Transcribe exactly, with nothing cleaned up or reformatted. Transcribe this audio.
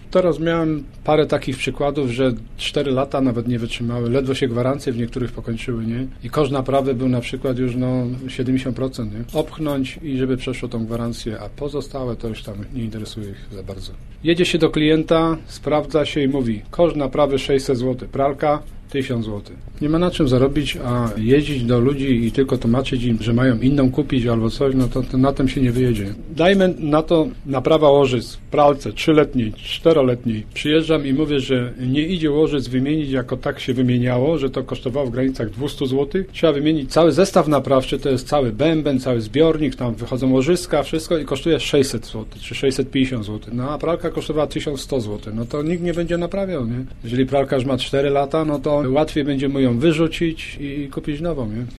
Teraz miałem parę takich przykładów, że cztery lata nawet nie wytrzymały, ledwo się gwarancje w niektórych pokończyły, nie? I koszt naprawy był na przykład już no siedemdziesiąt procent, nie? Opchnąć i żeby przeszło tą gwarancję, a pozostałe to już tam nie interesuje ich za bardzo. Jedzie się do klienta, sprawdza się i mówi, koszt naprawy sześćset złotych, pralka tysiąc złotych. Nie ma na czym zarobić, a jeździć do ludzi i tylko tłumaczyć im, że mają inną kupić albo coś, no to, to na tym się nie wyjedzie. Dajmy na to naprawa łożyc w pralce trzyletniej, czteroletniej. Przyjeżdżam i mówię, że nie idzie łożyc wymienić, jako tak się wymieniało, że to kosztowało w granicach dwieście złotych. Trzeba wymienić cały zestaw naprawczy, to jest cały bęben, cały zbiornik, tam wychodzą łożyska, wszystko i kosztuje sześćset złotych czy sześćset pięćdziesiąt złotych. No a pralka kosztowała tysiąc sto złotych. No to nikt nie będzie naprawiał, nie? Jeżeli pralka już ma cztery lata, no to łatwiej będzie mu ją wyrzucić i kupić nową, nie?